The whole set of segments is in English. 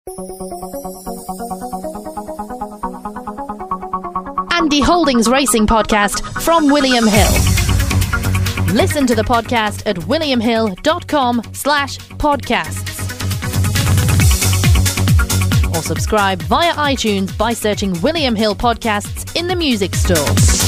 Andy Holdings Racing Podcast from William Hill. Listen to the podcast at williamhill.com/podcasts. Or subscribe via iTunes by searching William Hill Podcasts in the music store.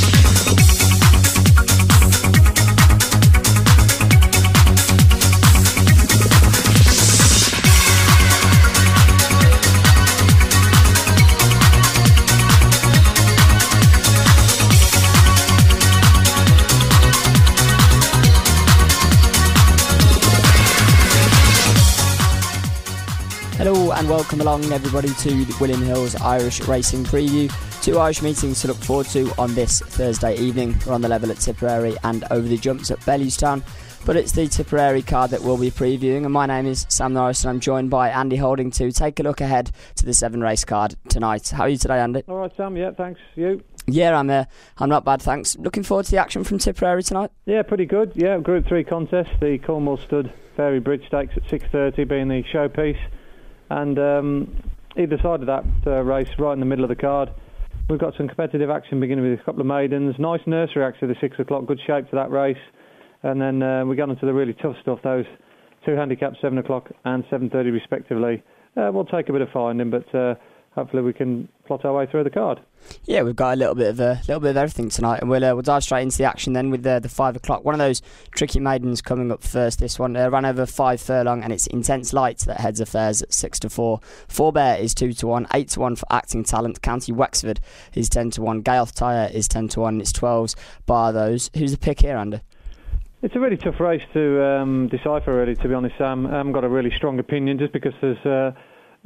Hello and welcome along everybody to the William Hill's Irish Racing Preview. Two Irish meetings to look forward to on this Thursday evening. We're on the level at Tipperary and over the jumps at Bellewstown, but it's the Tipperary card that we'll be previewing, and my name is Sam Norris and I'm joined by Andy Holding to take a look ahead to the 7 race card tonight. How are you today, Andy? Alright Sam, yeah, thanks. You? Yeah, I'm not bad, thanks. Looking forward to the action from Tipperary tonight? Yeah, pretty good. Yeah, Group 3 contest, the Cornwall Stud Fairy Bridge Stakes at 6:30 being the showpiece. And either side of that race, right in the middle of the card, we've got some competitive action beginning with a couple of maidens. Nice nursery action at the 6 o'clock, good shape to that race. And then we got into the really tough stuff, those two handicaps, 7 o'clock and 7:30 respectively. We'll take a bit of finding, but hopefully we can plot our way through the card. Yeah, we've got a little bit of everything tonight, and we'll dive straight into the action then with the 5 o'clock. One of those tricky maidens coming up first. This one ran over 5 furlong, and it's Intense Light that heads affairs at 6-4. Forebear is 2-1, 8-1 for Acting Talent. County Wexford is 10-1. Gale Tyre is 10-1. It's 12s bar those. Who's the pick here, Andy? It's a really tough race to decipher, really, to be honest, Sam. I haven't got a really strong opinion just because there's a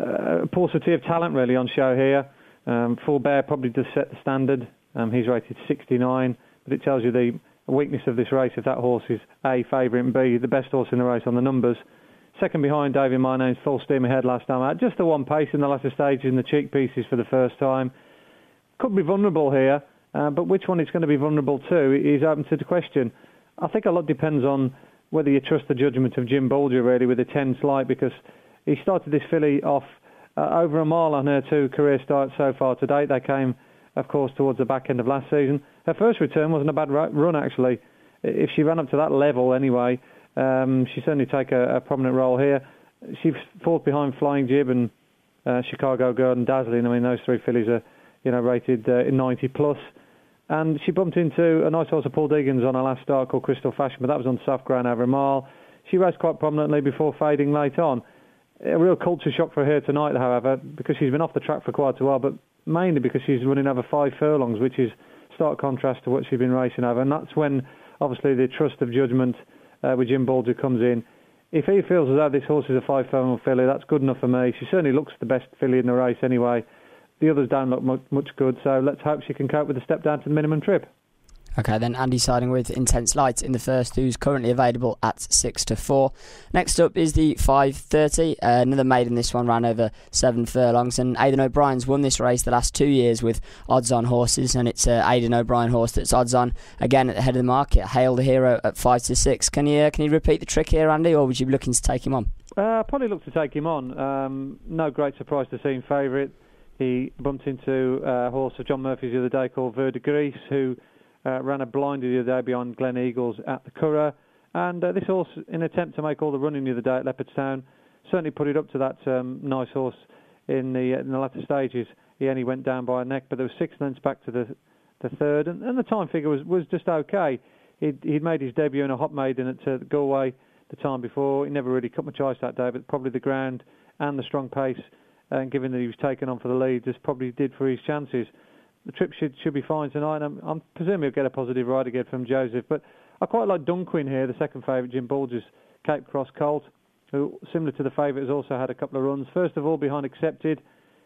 paucity of talent really on show here. Forebear probably does set the standard. He's rated 69, but it tells you the weakness of this race if that horse is A, favourite, and B, the best horse in the race on the numbers. Second behind, David My Name's full steam ahead last time out. Just the one pace in the latter stages in the cheek pieces for the first time. Could be vulnerable here, but which one it's going to be vulnerable to is open to the question. I think a lot depends on whether you trust the judgment of Jim Bolger really with a 10 Light, because he started this filly off over a mile on her 2 career starts so far to date. They came, of course, towards the back end of last season. Her first return wasn't a bad run, actually. If she ran up to that level anyway, she certainly take a prominent role here. She fought behind Flying Jib and Chicago Girl and Dazzling. I mean, those 3 fillies are, rated 90 plus. And she bumped into a nice horse of Paul Deegan's on her last start called Crystal Fashion, but that was on soft ground over a mile. She raced quite prominently before fading late on. A real culture shock for her tonight, however, because she's been off the track for quite a while, but mainly because she's running over 5 furlongs, which is stark contrast to what she's been racing over. And that's when, obviously, the trust of judgment with Jim Bolger comes in. If he feels as though this horse is a 5 furlong filly, that's good enough for me. She certainly looks the best filly in the race anyway. The others don't look much good, so let's hope she can cope with the step down to the minimum trip. Okay, then Andy siding with Intense Light in the first, who's currently available at 6-4. Next up is the 5:30. Another maiden. This one ran over 7 furlongs, and Aidan O'Brien's won this race the last 2 years with odds-on horses, and it's Aidan O'Brien horse that's odds-on again at the head of the market. Hail the Hero at 5-6. Can you repeat the trick here, Andy, or would you be looking to take him on? Probably look to take him on. No great surprise to see him favourite. He bumped into a horse of John Murphy's the other day called Vert de Gris, who ran a blind the other day behind Glen Eagles at the Curragh. And this horse, in an attempt to make all the running the other day at Leopardstown, certainly put it up to that nice horse in the latter stages. He only went down by a neck, but there was 6 lengths back to the third, and the time figure was just okay. He'd made his debut in a hot maiden at Galway the time before. He never really cut much ice that day, but probably the ground and the strong pace, and given that he was taken on for the lead, just probably did for his chances. The trip should be fine tonight. I'm presuming he'll get a positive ride again from Joseph. But I quite like Dunquin here, the second favourite, Jim Bolger's Cape Cross Colt, who, similar to the favourite, has also had a couple of runs. First of all, behind Accepted.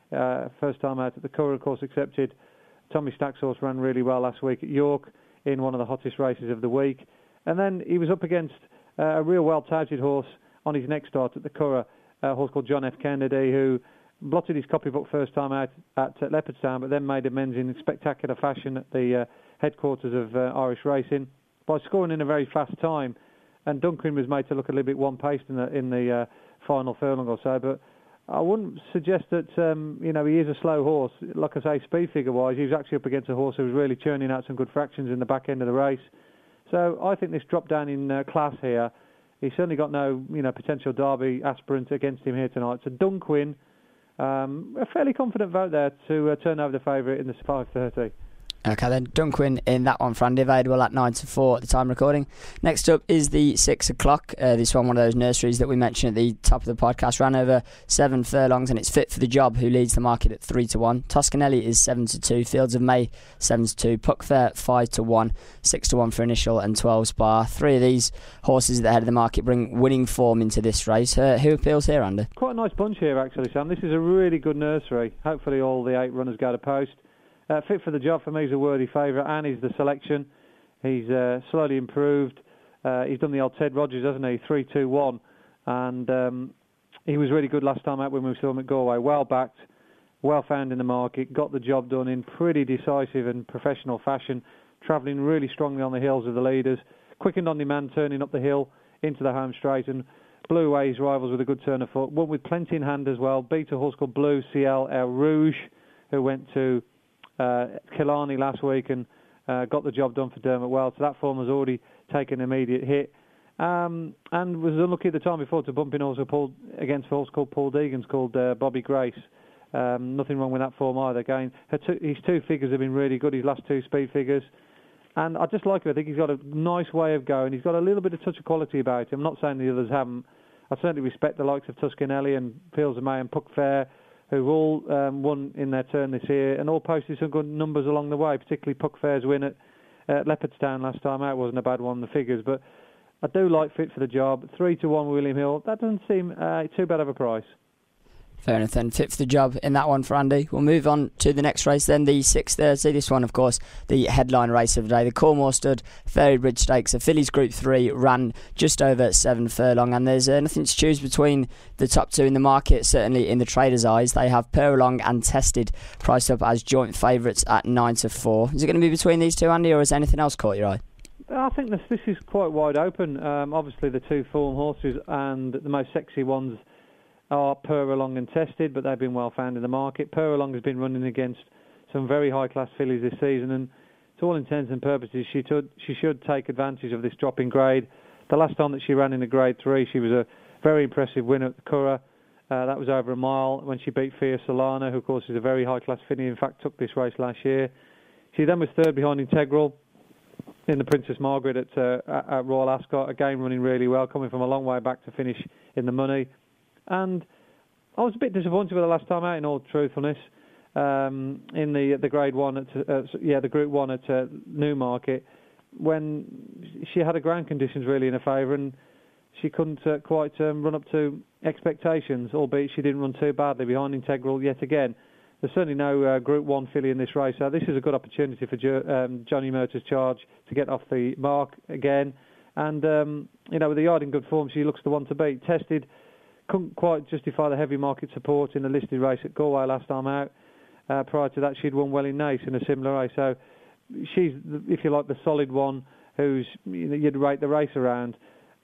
First time out at the Curragh, of course, Accepted. Tommy Stack's horse ran really well last week at York in one of the hottest races of the week. And then he was up against a real well-touted horse on his next start at the Curragh, a horse called John F. Kennedy, who blotted his copybook first time out at Leopardstown, but then made amends in spectacular fashion at the headquarters of Irish Racing by scoring in a very fast time. And Duncan was made to look a little bit one-paced in the final furlong or so, but I wouldn't suggest that he is a slow horse. Like I say, speed figure wise, he was actually up against a horse who was really churning out some good fractions in the back end of the race. So I think this drop down in class here, he's certainly got no potential Derby aspirant against him here tonight. So Dunquin, a fairly confident vote there to turn over the favourite in the 5:30. Okay then, Dunquin in that one for Andy, available at 9-4 at the time recording. Next up is the 6 o'clock. This one of those nurseries that we mentioned at the top of the podcast, ran over 7 furlongs, and it's Fit for the Job, who leads the market at 3-1. Toscanelli is 7-2, Fields of May 7-2, Puckfair 5-1, 6-1 for Initial, and 12 Spar. 3 of these horses at the head of the market bring winning form into this race. Who appeals here, Andy? Quite a nice bunch here actually, Sam. This is a really good nursery. Hopefully all the 8 runners go to post. Fit for the Job for me is a worthy favourite, and he's the selection. He's slowly improved. He's done the old Ted Rogers, hasn't he? 3-2-1, and he was really good last time out when we saw him at Galway. Well backed, well found in the market, got the job done in pretty decisive and professional fashion, travelling really strongly on the heels of the leaders, quickened on demand, turning up the hill into the home straight, and blew away his rivals with a good turn of foot. Won with plenty in hand as well. Beat a horse called Blue Ciel El Rouge, who went to Killarney last week and got the job done for Dermot Well. So that form has already taken an immediate hit, and was unlucky at the time before to bump in also against a horse called Paul Deegan's called Bobby Grace. Nothing wrong with that form either. Again, his 2 figures have been really good, his last 2 speed figures, and I just like him. I think he's got a nice way of going. He's got a little bit of touch of quality about him. I'm not saying the others haven't. I certainly respect the likes of Tuscanelli and Fields of May and Puckfair, who've all won in their turn this year and all posted some good numbers along the way, particularly Puckfair's win at Leopardstown last time out wasn't a bad one, the figures, but I do like Fit for the Job. 3-1 William Hill, that doesn't seem too bad of a price. Fair enough then, Fit for the Job in that one for Andy. We'll move on to the next race then, the 6:30. This one, of course, the headline race of the day, the Cornwall Stud Fairy Stakes. The Fillies Group 3 ran just over 7 furlong, and there's nothing to choose between the top 2 in the market, certainly in the traders' eyes. They have Purlong and Tested priced up as joint favourites at 9-4. Is it going to be between these 2, Andy, or has anything else caught your eye? I think this is quite wide open. Obviously the 2 form horses and the most sexy ones are Purlong and Tested, but they've been well found in the market. Purlong has been running against some very high-class fillies this season, and to all intents and purposes, she should take advantage of this drop in grade. The last time that she ran in a Grade 3, she was a very impressive winner at the Curragh. That was over a mile when she beat Fia Solana, who, of course, is a very high-class filly. In fact, took this race last year. She then was 3rd behind Integral in the Princess Margaret at Royal Ascot, again running really well, coming from a long way back to finish in the money. And I was a bit disappointed with her last time out, in all truthfulness, in the Grade 1 the Group 1 at Newmarket, when she had a ground conditions really in her favour, and she couldn't quite run up to expectations, albeit she didn't run too badly behind Integral yet again. There's certainly no Group 1 filly in this race, so this is a good opportunity for Johnny Murtagh's Charge to get off the mark again. And, with the yard in good form, she looks the one to beat. Tested couldn't quite justify the heavy market support in the listed race at Galway last time out. Prior to that, she'd won well in Naas in a similar race. So she's, if you like, the solid one who's you'd rate the race around.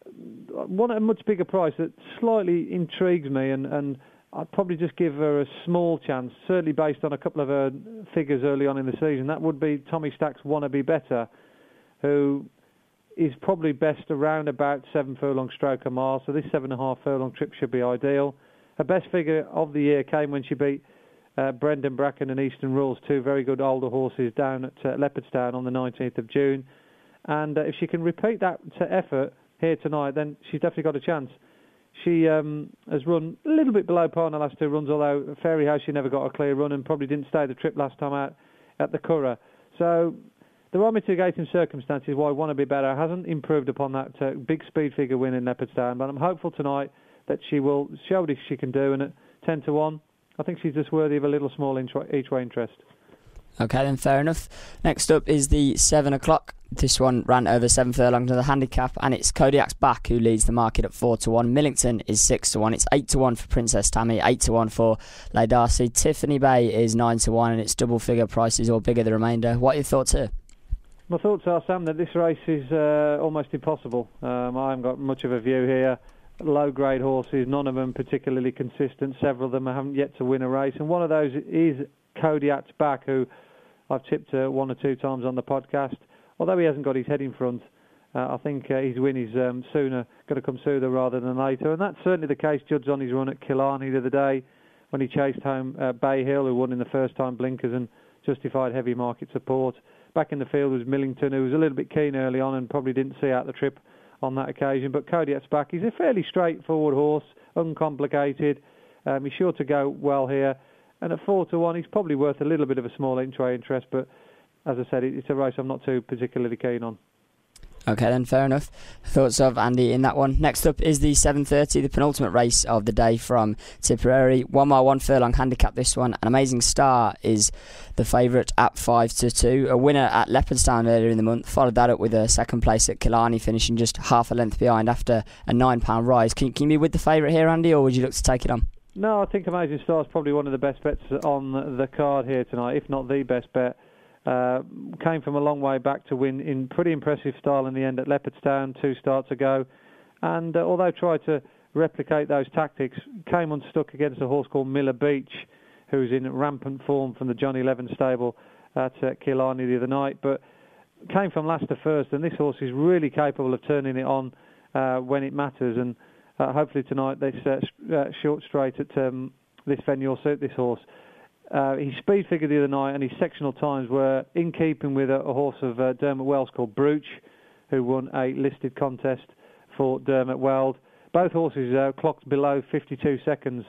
One at a much bigger price that slightly intrigues me, and I'd probably just give her a small chance, certainly based on a couple of her figures early on in the season. That would be Tommy Stack's Wanna Be Better, who is probably best around about 7 furlong stroke a mile, so this 7.5 furlong trip should be ideal. Her best figure of the year came when she beat Brendan Bracken and Eastern Rules, 2 very good older horses down at Leopardstown on the 19th of June. And if she can repeat that effort here tonight, then she's definitely got a chance. She has run a little bit below par in the last 2 runs, although Fairy House she never got a clear run and probably didn't stay the trip last time out at the Curragh. So there are mitigating circumstances why Wanna Be Better hasn't improved upon that big speed figure win in Leopardstown, but I'm hopeful tonight that she will show what she can do, and at 10-1, I think she's just worthy of a little small each way interest. Okay then, fair enough. Next up is the 7 o'clock. This one ran over 7 furlong to the handicap, and it's Kodiak's Back who leads the market at 4-1. Millington is 6-1. It's 8-1 for Princess Tammy, 8-1 for Leigh Darcy. Tiffany Bay is 9-1, and it's double figure prices or bigger the remainder. What are your thoughts here? My thoughts are, Sam, that this race is almost impossible. I haven't got much of a view here. low-grade horses, none of them particularly consistent. Several of them haven't yet to win a race, and one of those is Kodiak's Back, who I've tipped 1 or 2 times on the podcast. Although he hasn't got his head in front, I think his win is going to come sooner rather than later, and that's certainly the case judged on his run at Killarney the other day when he chased home Bay Hill, who won in the first-time blinkers and justified heavy market support. Back in the field was Millington, who was a little bit keen early on and probably didn't see out the trip on that occasion. But Kodiak's Back, he's a fairly straightforward horse, uncomplicated. He's sure to go well here. And at 4-1, he's probably worth a little bit of a small entry interest. But as I said, it's a race I'm not too particularly keen on. Okay then, fair enough. Thoughts of Andy in that one. Next up is the 7:30, the penultimate race of the day from Tipperary. 1 mile, 1 furlong handicap this one. An Amazing Star is the favourite at 5-2. A winner at Leopardstown earlier in the month. Followed that up with a second place at Killarney, finishing just half a length behind after a £9 rise. Can you be with the favourite here, Andy, or would you look to take it on? No, I think Amazing Star is probably one of the best bets on the card here tonight, if not the best bet. Came from a long way back to win in pretty impressive style in the end at Leopardstown 2 starts ago, and although tried to replicate those tactics, came unstuck against a horse called Miller Beach, who's in rampant form from the Johnny Levin stable at Killarney the other night, but came from last to first, and this horse is really capable of turning it on when it matters, and hopefully tonight this short straight at this venue will suit this horse. His speed figure the other night and his sectional times were in keeping with a horse of Dermot Wells called Brooch, who won a listed contest for Dermot Weld. Both horses clocked below 52 seconds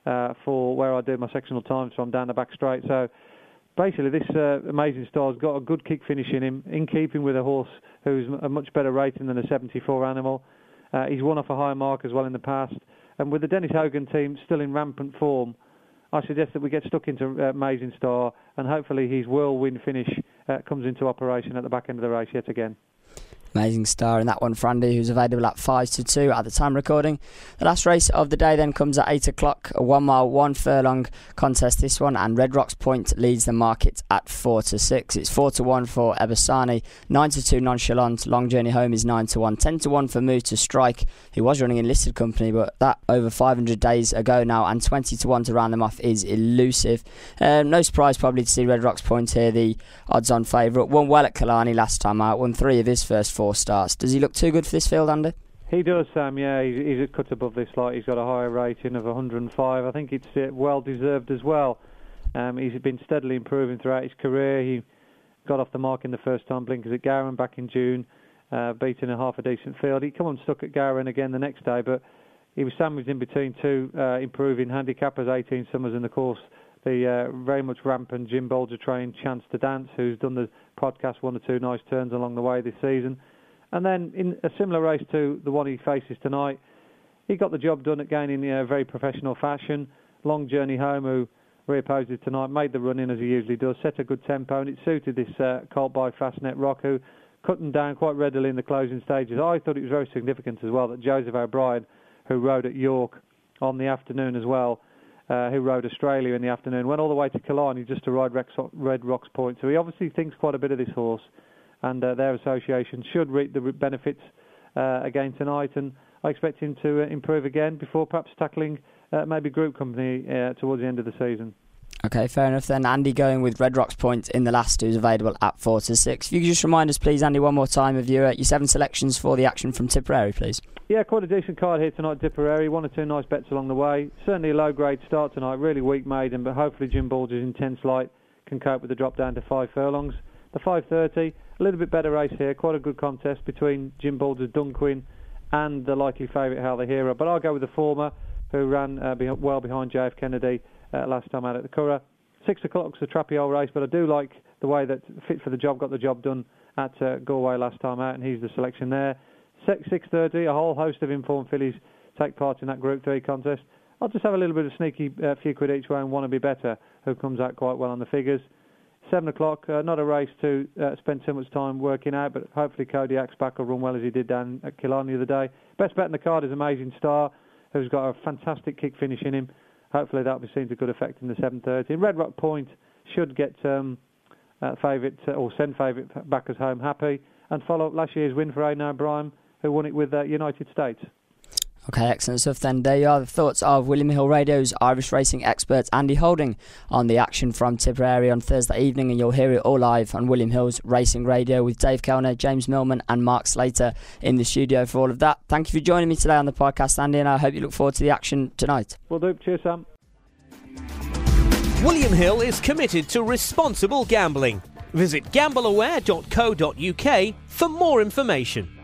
for where I do my sectional times from down the back straight. So basically this Amazing Star's got a good kick finish in him, in keeping with a horse who's a much better rating than a 74 animal. He's won off a high mark as well in the past. And with the Dennis Hogan team still in rampant form, I suggest that we get stuck into Amazing Star, and hopefully his whirlwind finish comes into operation at the back end of the race yet again. Amazing Star in that one for Andy, who's available at 5-2 at the time recording. The last race of the day then comes at 8 o'clock, a 1 mile, 1 furlong contest this one, and Red Rocks Point leads the market at 4-6. It's 4-1 for Ebasani, 9-2 Nonchalant, Long Journey Home is 9-1, 10-1 for Move to Strike, who was running in listed company, but that over 500 days ago now, and 20-1 to round them off is elusive. No surprise probably to see Red Rocks Point here, the odds-on favourite. Won well at Killarney last time out, won 3 of his first 4 starts. Does he look too good for this field, Andy? He does, Sam, yeah. He's a cut above this light. He's got a higher rating of 105. I think it's well deserved as well. He's been steadily improving throughout his career. He got off the mark in the first time blinkers at Gowran back in June, beating a half a decent field. He come unstuck at Gowran again the next day, but he was sandwiched in between 2 improving handicappers, 18 Summers, and of course the very much rampant Jim Bolger trained Chance to Dance, who's done the podcast 1 or 2 nice turns along the way this season. And then in a similar race to the one he faces tonight, he got the job done again in a very professional fashion. Long Journey Home, who reopposes tonight, made the run in as he usually does, set a good tempo, and it suited this colt by Fastnet Rock, who cut him down quite readily in the closing stages. I thought it was very significant as well that Joseph O'Brien, who rode at York on the afternoon as well, who rode Australia in the afternoon, went all the way to Killarney just to ride Red Rocks Point. So he obviously thinks quite a bit of this horse, and their association should reap the benefits again tonight, and I expect him to improve again before perhaps tackling maybe group company towards the end of the season. Okay, fair enough then. Andy going with Red Rocks Point in the last, who's available at 4-6. If you could just remind us, please, Andy, one more time of your 7 selections for the action from Tipperary, please. Yeah, quite a decent card here tonight, Tipperary. 1 or 2 nice bets along the way. Certainly a low-grade start tonight, really weak maiden, but hopefully Jim Bolger's Intense Light can cope with the drop down to 5 furlongs. The 5:30, a little bit better race here. Quite a good contest between Jim Bolger's Dunquin and the likely favourite How the Hero. But I'll go with the former, who ran well behind JF Kennedy last time out at the Curragh. 6 o'clock's a trappy old race, but I do like the way that Fit for the Job got the job done at Galway last time out, and he's the selection there. 6:30, a whole host of informed fillies take part in that Group 3 contest. I'll just have a little bit of sneaky few quid each way and Want to Be Better, who comes out quite well on the figures. 7 o'clock, not a race to spend too much time working out, but hopefully Kodiak's Back will run well as he did down at Killarney the other day. Best bet in the card is Amazing Star, who's got a fantastic kick finish in him. Hopefully that'll be seen to good effect in the 7:30. Red Rock Point should get favourite or send favourite backers home happy and follow up last year's win for Aidan O'Brien, who won it with United States. Okay, excellent stuff then. There you are, the thoughts of William Hill Radio's Irish racing expert Andy Holding on the action from Tipperary on Thursday evening, and you'll hear it all live on William Hill's Racing Radio with Dave Kellner, James Millman and Mark Slater in the studio for all of that. Thank you for joining me today on the podcast, Andy, and I hope you look forward to the action tonight. Will do. Cheers, Sam. William Hill is committed to responsible gambling. Visit gambleaware.co.uk for more information.